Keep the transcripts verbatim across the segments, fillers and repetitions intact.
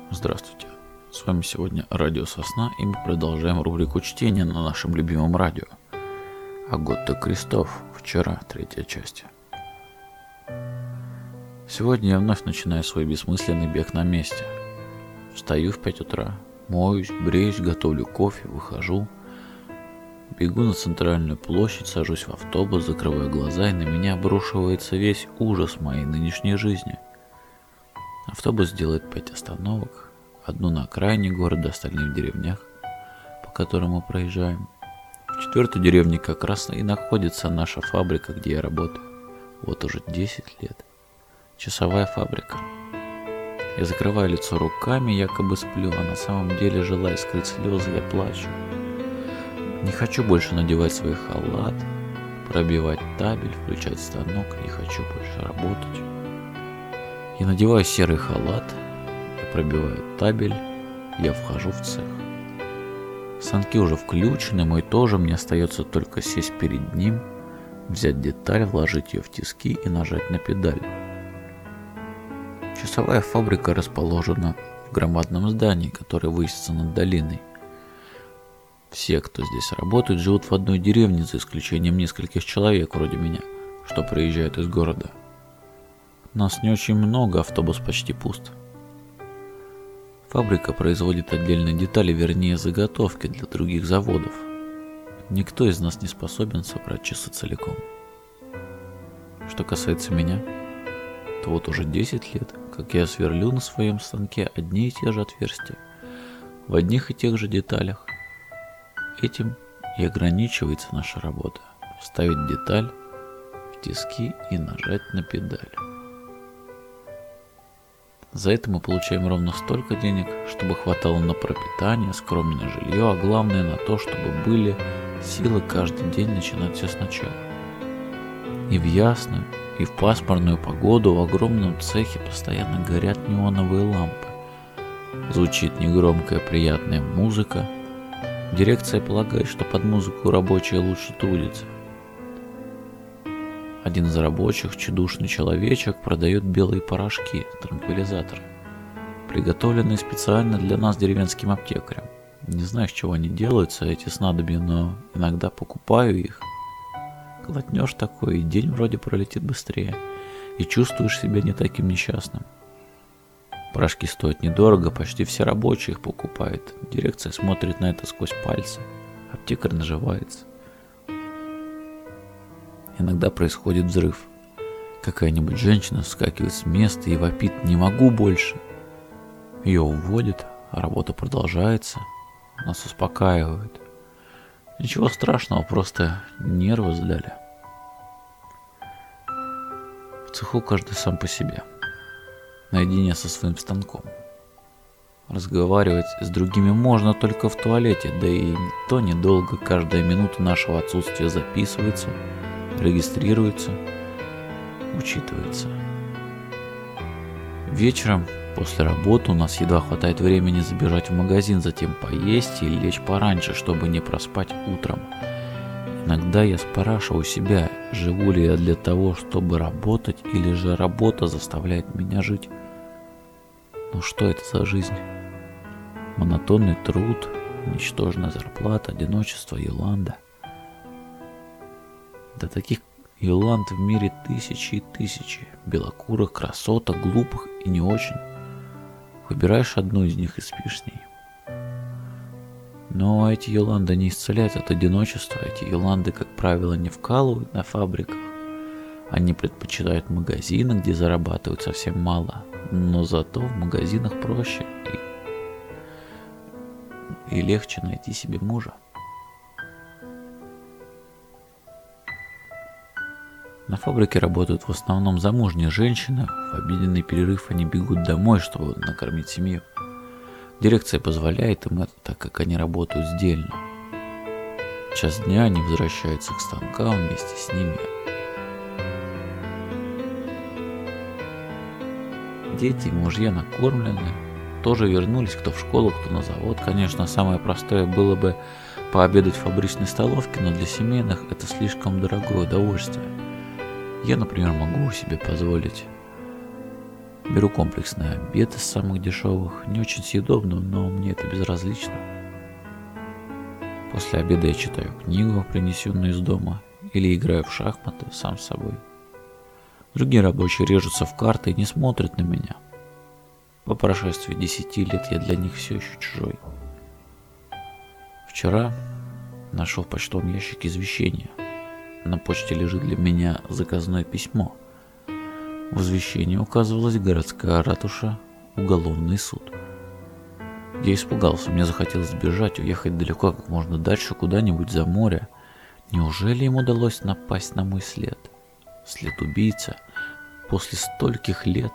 Здравствуйте, с вами сегодня Радио Сосна, и мы продолжаем рубрику чтения на нашем любимом радио. Агота Крестов, вчера, третья часть. Сегодня я вновь начинаю свой бессмысленный бег на месте. Встаю в пять утра, моюсь, бреюсь, готовлю кофе, выхожу. Бегу на центральную площадь, сажусь в автобус, закрываю глаза, и на меня обрушивается весь ужас моей нынешней жизни. Автобус делает пять остановок, одну на окраине города, остальные в деревнях, по которым мы проезжаем. В четвертой деревне как раз и находится наша фабрика, где я работаю. Вот уже десять лет. Часовая фабрика. Я закрываю лицо руками, якобы сплю, а на самом деле, желая скрыть слезы, я плачу. Не хочу больше надевать свой халат, пробивать табель, включать станок, не хочу больше работать. Я надеваю серый халат, я пробиваю табель, я вхожу в цех. Станки уже включены, мой тоже, мне остается только сесть перед ним, взять деталь, вложить ее в тиски и нажать на педаль. Часовая фабрика расположена в громадном здании, которое высится над долиной. Все, кто здесь работает, живут в одной деревне, за исключением нескольких человек, вроде меня, что приезжают из города. Нас не очень много, автобус почти пуст. Фабрика производит отдельные детали, вернее заготовки для других заводов. Никто из нас не способен собрать часы целиком. Что касается меня, то вот уже десять лет, как я сверлю на своем станке одни и те же отверстия, в одних и тех же деталях. Этим и ограничивается наша работа – вставить деталь в тиски и нажать на педаль. За это мы получаем ровно столько денег, чтобы хватало на пропитание, скромное жилье, а главное на то, чтобы были силы каждый день начинать все сначала. И в ясную, и в пасмурную погоду в огромном цехе постоянно горят неоновые лампы. Звучит негромкая приятная музыка. Дирекция полагает, что под музыку рабочие лучше трудятся. Один из рабочих, тщедушный человечек, продает белые порошки, транквилизаторы, приготовленные специально для нас деревенским аптекарем. Не знаю, с чего они делаются, эти снадобья, но иногда покупаю их. Глотнешь такое, и день вроде пролетит быстрее, и чувствуешь себя не таким несчастным. Порошки стоят недорого, почти все рабочие их покупают. Дирекция смотрит на это сквозь пальцы, аптекарь наживается. Иногда происходит взрыв. Какая-нибудь женщина вскакивает с места и вопит: «Не могу больше!» Ее уводят, а работа продолжается. Нас успокаивают. Ничего страшного, просто нервы сдали. В цеху каждый сам по себе, наедине со своим станком. Разговаривать с другими можно только в туалете, да и то недолго, каждая минута нашего отсутствия записывается, регистрируется, учитывается. Вечером после работы у нас едва хватает времени забежать в магазин, затем поесть и лечь пораньше, чтобы не проспать утром. Иногда я спрашиваю себя, живу ли я для того, чтобы работать, или же работа заставляет меня жить. Ну что это за жизнь? Монотонный труд, ничтожная зарплата, одиночество, Йоланда. Да таких Йоланд в мире тысячи и тысячи, белокурых, красоток, глупых и не очень. Выбираешь одну из них и спишь с ней. Но эти Йоланды не исцеляют от одиночества, эти Йоланды, как правило, не вкалывают на фабриках. Они предпочитают магазины, где зарабатывают совсем мало, но зато в магазинах проще и, и легче найти себе мужа. На фабрике работают в основном замужние женщины, в обеденный перерыв они бегут домой, чтобы накормить семью. Дирекция позволяет им это, так как они работают сдельно. В час дня они возвращаются к станкам, вместе с ними дети и мужья накормлены, тоже вернулись, кто в школу, кто на завод. Конечно, самое простое было бы пообедать в фабричной столовке, но для семейных это слишком дорогое удовольствие. Я, например, могу себе позволить Беру комплексный обед из самых дешевых, не очень съедобно, но мне это безразлично. После обеда я читаю книгу, принесенную из дома, или играю в шахматы сам с собой. Другие рабочие режутся в карты и не смотрят на меня. По прошествии десяти лет я для них все еще чужой. Вчера нашел в почтовом ящике извещение. На почте лежит для меня заказное письмо. В извещении указывалась городская ратуша, уголовный суд. Я испугался, мне захотелось сбежать, уехать далеко, как можно дальше, куда-нибудь за море. Неужели им удалось напасть на мой след? След убийцы после стольких лет.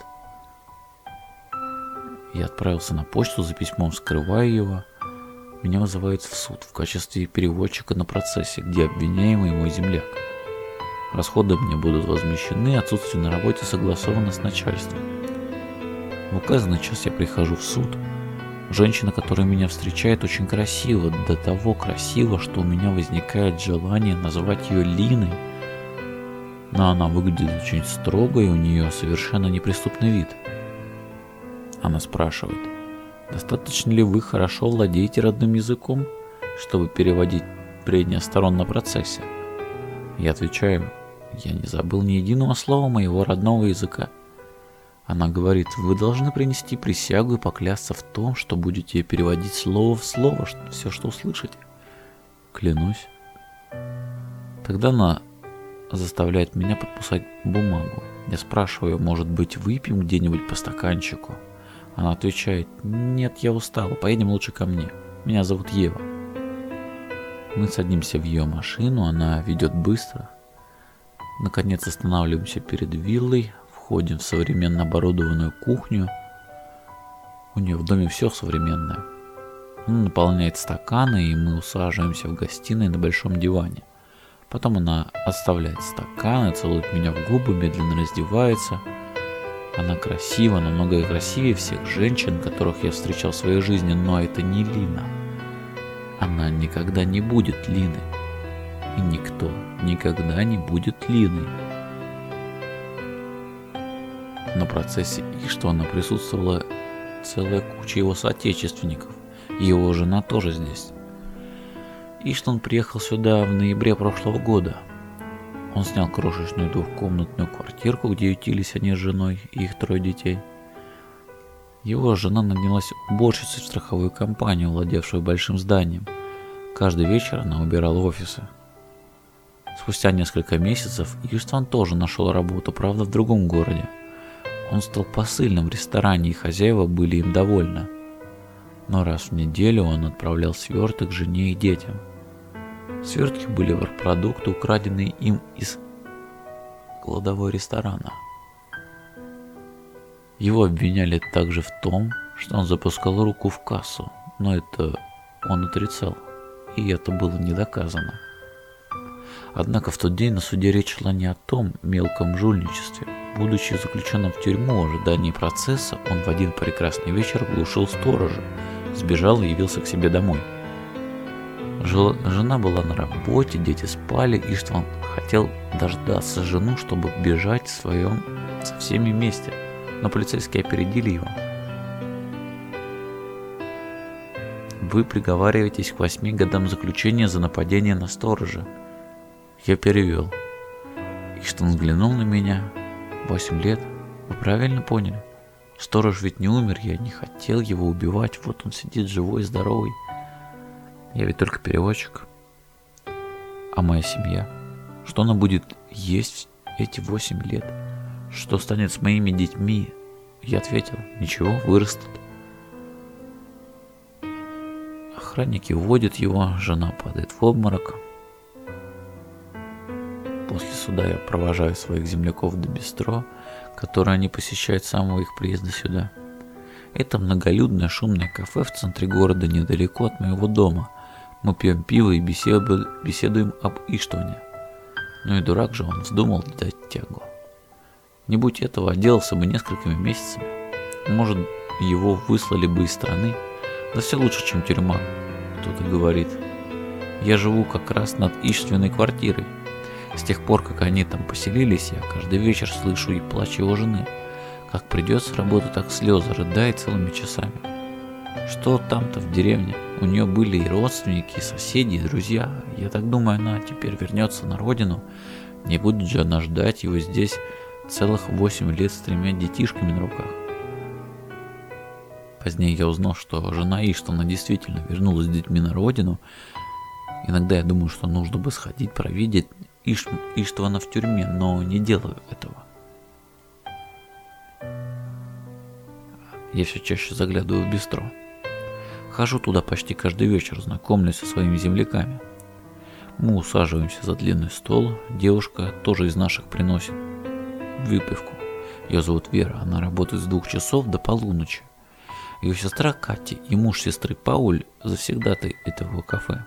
Я отправился на почту за письмом, скрывая его. Меня вызывают в суд в качестве переводчика на процессе, где обвиняемый мой земляк. Расходы мне будут возмещены, отсутствие на работе согласовано с начальством. В указанный час я прихожу в суд. Женщина, которая меня встречает, очень красива, до того красиво, что у меня возникает желание назвать ее Линой. Но она выглядит очень строго, и у нее совершенно неприступный вид. Она спрашивает: достаточно ли вы хорошо владеете родным языком, чтобы переводить прения сторон на процессе? Я отвечаю: я не забыл ни единого слова моего родного языка. Она говорит: вы должны принести присягу и поклясться в том, что будете переводить слово в слово все, что услышите. Клянусь. Тогда она заставляет меня подписать бумагу. Я спрашиваю: может быть, выпьем где-нибудь по стаканчику? Она отвечает: нет, я устала, поедем лучше ко мне. Меня зовут Ева. Мы садимся в ее машину, она ведет быстро. Наконец останавливаемся перед виллой, входим в современно оборудованную кухню. У нее в доме все современное. Она наполняет стаканы, и мы усаживаемся в гостиной на большом диване. Потом она отставляет стаканы, целует меня в губы, медленно раздевается. Она красива, намного красивее всех женщин, которых я встречал в своей жизни, но это не Лина. Она никогда не будет Линой. И никто никогда не будет Линой. На процессе Иштвана присутствовала целая куча его соотечественников. И его жена тоже здесь. Иштван приехал сюда в ноябре прошлого года. Он снял крошечную двухкомнатную квартирку, где ютились они с женой и их трое детей. Его жена нанялась уборщицей в страховую компанию, владевшую большим зданием. Каждый вечер она убирала офисы. Спустя несколько месяцев Иштван тоже нашел работу, правда в другом городе. Он стал посыльным в ресторане, и хозяева были им довольны. Но раз в неделю он отправлял сверток жене и детям. Свертки были продукты, украденные им из кладовой ресторана. Его обвиняли также в том, что он запускал руку в кассу, но это он отрицал, и это было не доказано. Однако в тот день на суде речь шла не о том мелком жульничестве. Будучи заключенным в тюрьму в ожидании процесса, он в один прекрасный вечер глушил сторожа, сбежал и явился к себе домой. Жена была на работе, дети спали, Иштван хотел дождаться жену, чтобы бежать в своем со всеми вместе, но полицейские опередили его. Вы приговариваетесь к восьми годам заключения за нападение на сторожа. Я перевел. Иштван взглянул на меня. Восемь лет? Вы правильно поняли? Сторож ведь не умер, я не хотел его убивать, вот он сидит живой, здоровый. Я ведь только переводчик. А моя семья? Что она будет есть эти восемь лет? Что станет с моими детьми? Я ответил: ничего, вырастут. Охранники уводят его, жена падает в обморок. После суда я провожаю своих земляков до бистро, которое они посещают с самого их приезда сюда. Это многолюдное шумное кафе в центре города, недалеко от моего дома. Мы пьем пиво и беседу, беседуем об Иштване. Ну и дурак же он вздумал дать тягу. Не будь этого, отделался бы несколькими месяцами. Может, его выслали бы из страны. Да все лучше, чем тюрьма. Кто-то говорит: я живу как раз над Иштваной квартирой. С тех пор, как они там поселились, я каждый вечер слышу и плач его жены, Как придет с работы, так слезы рыдает целыми часами. Что там-то в деревне? У нее были и родственники, и соседи, и друзья. Я так думаю, она теперь вернется на родину. Не будет же она ждать его здесь целых восемь лет с тремя детишками на руках. Позднее я узнал, что жена Иштвана действительно вернулась с детьми на родину. Иногда я думаю, что нужно бы сходить провидеть Иш... Иштвана в тюрьме, но не делаю этого. Я все чаще заглядываю в бистро. Хожу туда почти каждый вечер, знакомлюсь со своими земляками. Мы усаживаемся за длинный стол, девушка тоже из наших приносит выпивку. Ее зовут Вера, она работает с двух часов до полуночи. Ее сестра Катя и муж сестры Пауль завсегдатай этого кафе.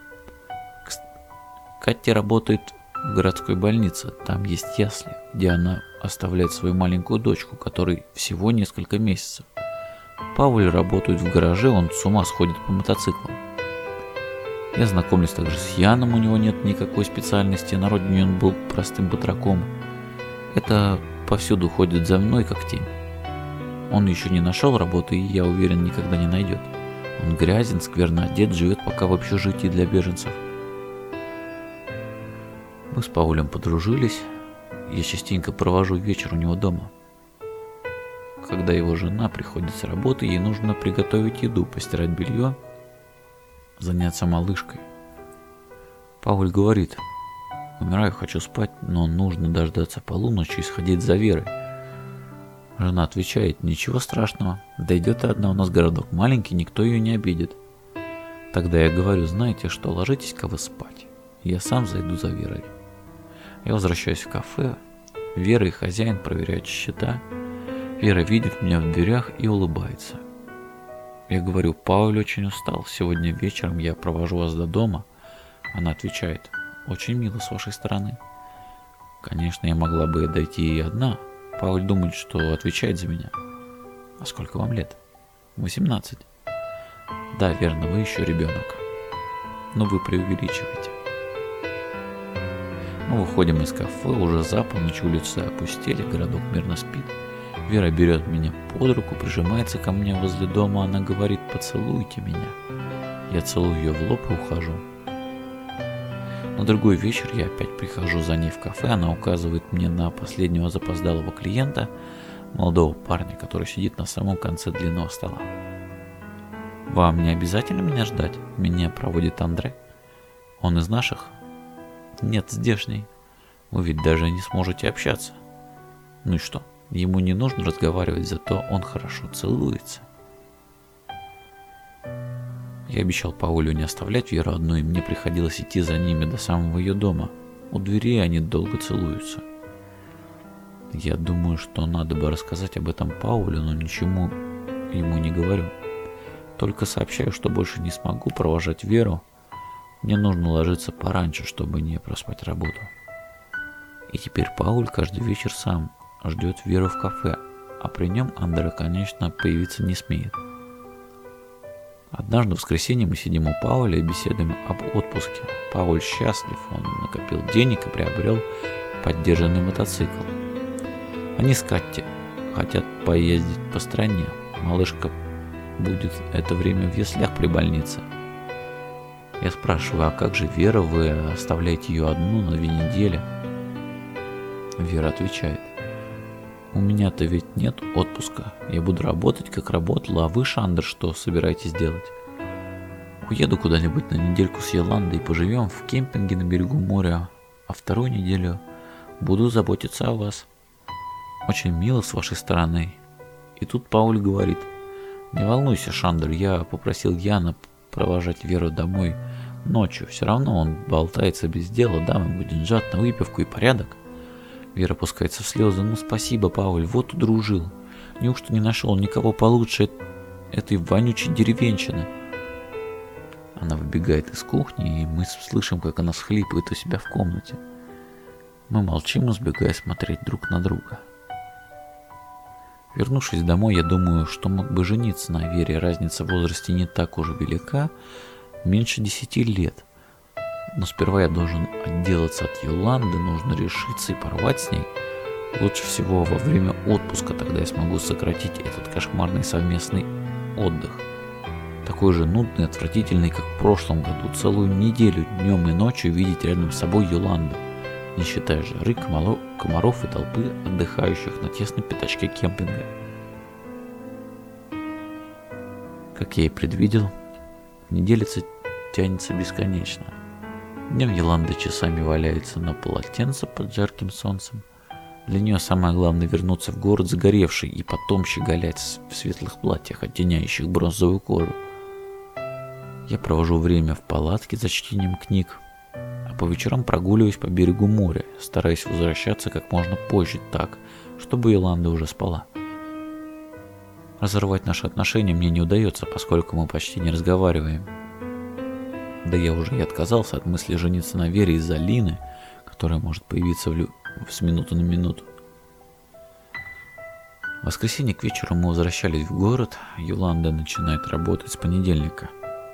Катя работает в городской больнице, там есть ясли, где она оставляет свою маленькую дочку, которой всего несколько месяцев. Пауль работает в гараже, он с ума сходит по мотоциклам. Я знакомлюсь также с Яном, у него нет никакой специальности, на родине он был простым батраком. Это повсюду ходит за мной, как тень. Он еще не нашел работы и, я уверен, никогда не найдет. Он грязен, скверно одет, живет пока в общежитии для беженцев. Мы с Паулем подружились, я частенько провожу вечер у него дома. Когда его жена приходит с работы, ей нужно приготовить еду, постирать белье, заняться малышкой. Пауль говорит: умираю, хочу спать, но нужно дождаться полуночи и сходить за Верой. Жена отвечает: ничего страшного, дойдет одна, у нас городок маленький, никто ее не обидит. Тогда я говорю: знаете что, ложитесь-ка вы спать, я сам зайду за Верой. Я возвращаюсь в кафе, Вера и хозяин проверяют счета. Вера видит меня в дверях и улыбается. Я говорю: Пауль очень устал, сегодня вечером я провожу вас до дома. Она отвечает: очень мило с вашей стороны. Конечно, я могла бы дойти и одна. Пауль думает, что отвечает за меня. А сколько вам лет? восемнадцать. Да, верно, вы еще ребенок. Но вы преувеличиваете. Мы выходим из кафе, уже за полночь, улицы опустели, городок мирно спит. Вера берет меня под руку, прижимается ко мне возле дома, она говорит: поцелуйте меня. Я целую ее в лоб и ухожу. На другой вечер я опять прихожу за ней в кафе, она указывает мне на последнего запоздалого клиента, молодого парня, который сидит на самом конце длинного стола. Вам не обязательно меня ждать? Меня проводит Андре. Он из наших? Нет, здешний. Вы ведь даже не сможете общаться. Ну и что? Ему не нужно разговаривать, зато он хорошо целуется. Я обещал Паулю не оставлять Веру одну, и мне приходилось идти за ними до самого ее дома. У двери они долго целуются. Я думаю, что надо бы рассказать об этом Паулю, но ничему ему не говорю. Только сообщаю, что больше не смогу провожать Веру. Мне нужно ложиться пораньше, чтобы не проспать работу. И теперь Пауль каждый вечер сам ждет Веру в кафе, а при нем Андре, конечно, появиться не смеет. Однажды в воскресенье мы сидим у Пауля и беседуем об отпуске. Пауль счастлив, он накопил денег и приобрел поддержанный мотоцикл. Они с Катей хотят поездить по стране. Малышка будет это время в яслях при больнице. Я спрашиваю: а как же Вера, вы оставляете ее одну на две недели? Вера отвечает: у меня-то ведь нет отпуска. Я буду работать, как работала, а вы, Шандер, что собираетесь делать? Уеду куда-нибудь на недельку с Йоландой и поживем в кемпинге на берегу моря, а вторую неделю буду заботиться о вас. Очень мило с вашей стороны. И тут Пауль говорит: не волнуйся, Шандер, я попросил Яна провожать Веру домой ночью. Все равно он болтается без дела, дамы будет жать на выпивку и порядок. Вера пускается в слезы. Ну спасибо, Пауль, вот удружил. Неужто не нашел никого получше этой вонючей деревенщины? Она выбегает из кухни, и мы слышим, как она всхлипывает у себя в комнате. Мы молчим, избегая смотреть друг на друга. Вернувшись домой, я думаю, что мог бы жениться на Вере. Разница в возрасте не так уж велика, меньше десяти лет. Но сперва я должен отделаться от Йоланды, нужно решиться и порвать с ней. Лучше всего во время отпуска, тогда я смогу сократить этот кошмарный совместный отдых. Такой же нудный, отвратительный, как в прошлом году. Целую неделю днем и ночью видеть рядом с собой Йоланду, не считая жары, комаров и толпы отдыхающих на тесном пятачке кемпинга. Как я и предвидел, неделя тянется бесконечно. Днем Йоланда часами валяется на полотенце под жарким солнцем. Для нее самое главное вернуться в город загоревший и потом щеголять в светлых платьях, оттеняющих бронзовую кожу. Я провожу время в палатке за чтением книг, а по вечерам прогуливаюсь по берегу моря, стараясь возвращаться как можно позже так, чтобы Йоланда уже спала. Разорвать наши отношения мне не удается, поскольку мы почти не разговариваем. Да я уже и отказался от мысли жениться на Вере из-за Лины, которая может появиться в лю... с минуты на минуту. В воскресенье к вечеру мы возвращались в город. Йоланда начинает работать с понедельника.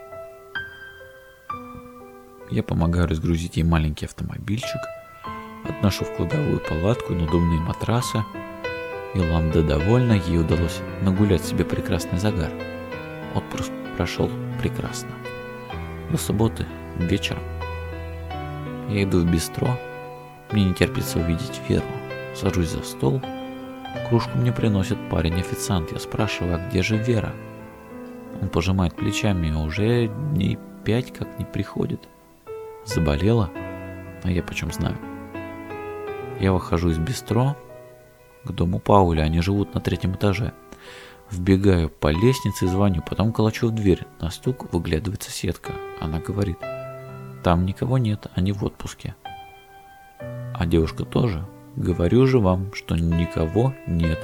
Я помогаю разгрузить ей маленький автомобильчик, отношу в кладовую палатку и надувные матрасы. Йоланда довольна, ей удалось нагулять себе прекрасный загар. Отпуск прошел прекрасно. До субботы вечером я иду в бистро. Мне не терпится увидеть Веру. Сажусь за стол. Кружку мне приносит парень-официант. Я спрашиваю, а где же Вера? Он пожимает плечами, уже дней пять как не приходит. Заболела? А я почем знаю? Я выхожу из бистро к дому Пауля, они живут на третьем этаже. Вбегаю по лестнице и звоню, потом колочу в дверь. На стук выглядывает соседка. Она говорит: там никого нет, они в отпуске. А девушка тоже. Говорю же вам, что никого нет.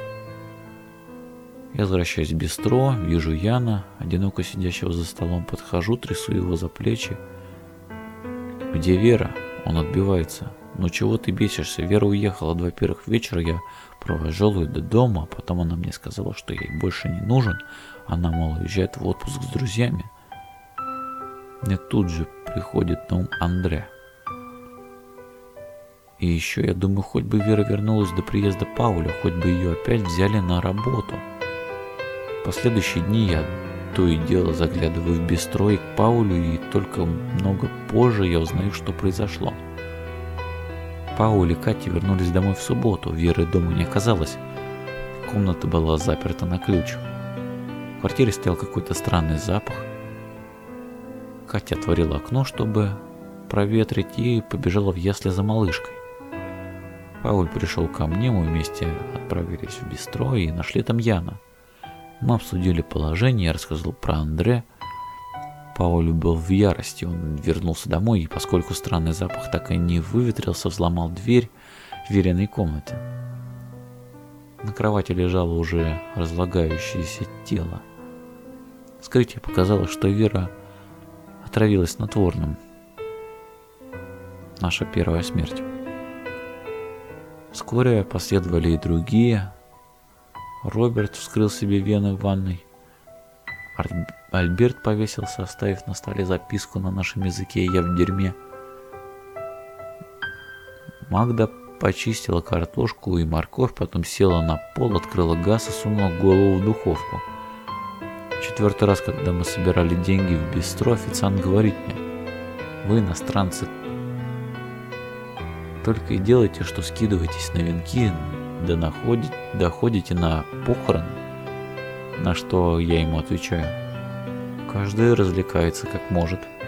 Я возвращаюсь в бистро, вижу Яна, одиноко сидящего за столом, подхожу, трясу его за плечи. Где Вера? Он отбивается. Ну чего ты бесишься? Вера уехала два первых вечера, я провожал ее до дома, а потом она мне сказала, что ей больше не нужен. Она, мол, уезжает в отпуск с друзьями. Мне тут же приходит на ум Андре. И еще я думаю, хоть бы Вера вернулась до приезда Пауля, хоть бы ее опять взяли на работу. В последующие дни я то и дело заглядываю в бистро и к Паулю, и только много позже я узнаю, что произошло. Пауль и Катя вернулись домой в субботу, Веры дома не оказалось. Комната была заперта на ключ. В квартире стоял какой-то странный запах. Катя отворила окно, чтобы проветрить, и побежала в ясли за малышкой. Пауль пришел ко мне, мы вместе отправились в бистро и нашли там Яна. Мы обсудили положение, я рассказал про Андре. Пауль был в ярости, он вернулся домой, и поскольку странный запах так и не выветрился, взломал дверь в Вериной комнате. На кровати лежало уже разлагающееся тело. Вскрытие показало, что Вера отравилась снотворным. Наша первая смерть. Вскоре последовали и другие. Роберт вскрыл себе вены в ванной. Альберт повесился, оставив на столе записку на нашем языке «Я в дерьме». Магда почистила картошку и морковь, потом села на пол, открыла газ и сунула голову в духовку. Четвертый раз, когда мы собирали деньги в бистро, официант говорит мне: вы, иностранцы, только и делаете, что скидываетесь на венки, да находите, доходите на похороны. На что я ему отвечаю: каждый развлекается как может.